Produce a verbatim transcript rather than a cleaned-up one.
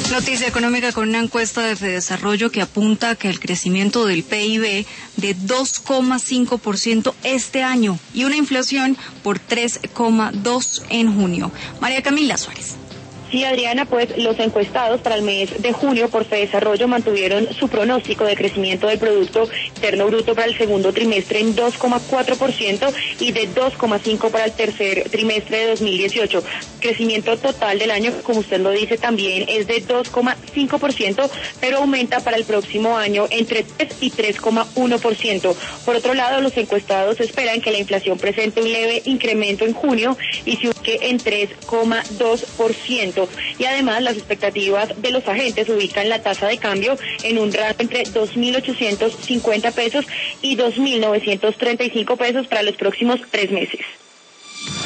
Noticia económica con una encuesta de Fedesarrollo que apunta a que el crecimiento del P I B de dos coma cinco por ciento este año y una inflación por tres coma dos por ciento en junio. María Camila Suárez. Sí, Adriana, pues los encuestados para el mes de junio por Fedesarrollo mantuvieron su pronóstico de crecimiento del Producto Interno Bruto para el segundo trimestre en dos coma cuatro por ciento y de dos coma cinco por ciento para el tercer trimestre de dos mil dieciocho. Crecimiento total del año, como usted lo dice, también es de dos coma cinco por ciento, pero aumenta para el próximo año entre tres y tres coma uno por ciento. Por otro lado, los encuestados esperan que la inflación presente un leve incremento en junio y se ubique en tres coma dos por ciento. Y además las expectativas de los agentes ubican la tasa de cambio en un rango entre dos mil ochocientos cincuenta pesos y dos mil novecientos treinta y cinco pesos para los próximos tres meses.